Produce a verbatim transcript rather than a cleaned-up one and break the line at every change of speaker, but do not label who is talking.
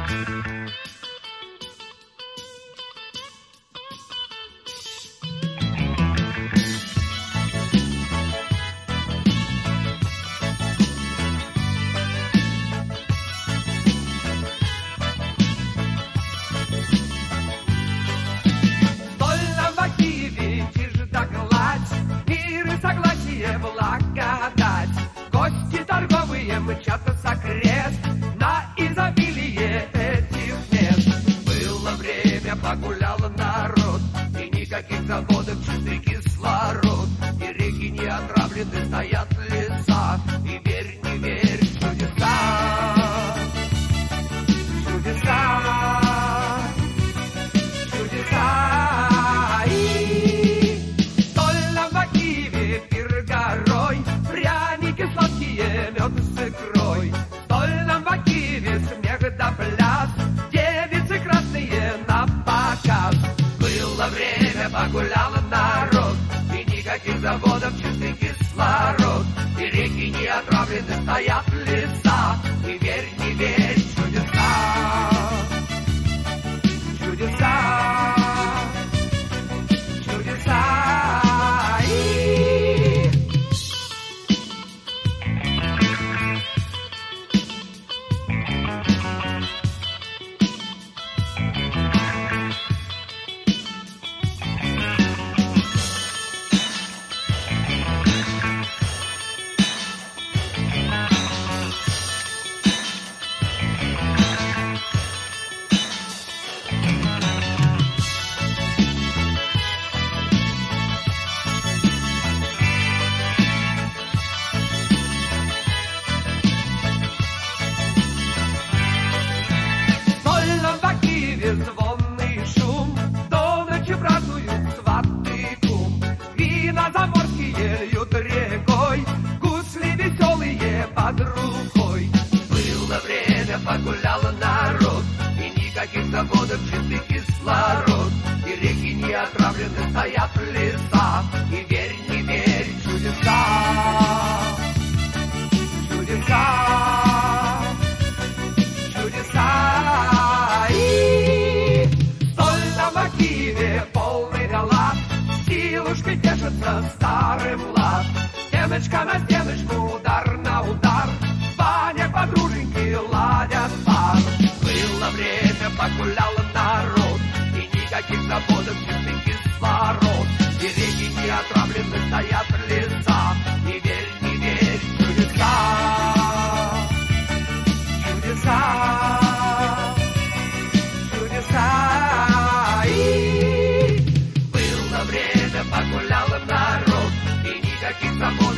Мчатся с окрест на изобилие этих мест. Было время, погулял народ, и никаких заводов, чистый кислород. И реки не отравлены, стоят леса. И верь, не верь, чудеса, чудеса, чудеса. И столь нам на Киеве пир горой, пряники сладкие, мед с икрой. Столь нам в Киеве смех да пляс, девицы красные на показ. Было время, погулял народ, и никаких заводов, чистый кислород. И реки не отравлены, стоят леса. И верь, не верь, чудеса, чудеса, чудеса. Звонный шум, до ночи празднуют сваты кум. Вина заморские льют рекой, гусли веселые под рукой. Было время, погулял народ, и никаких заводов, чистый кислород. И реки не отравлены, стоят леса. И верь, не верь, чудеса, чудеса, чудеса. Полный галат, силушкой тешится старый млад. Стеночка на стеночку, удар на удар, Ваня подруженьки ладят пар. Было время, погулял народ, и никаких заводов, чистый кислород. И реки не отравлены, стоят леса. И верь, не верь, чудеса, чудеса, чудеса. Погулял народ, и никаких забот.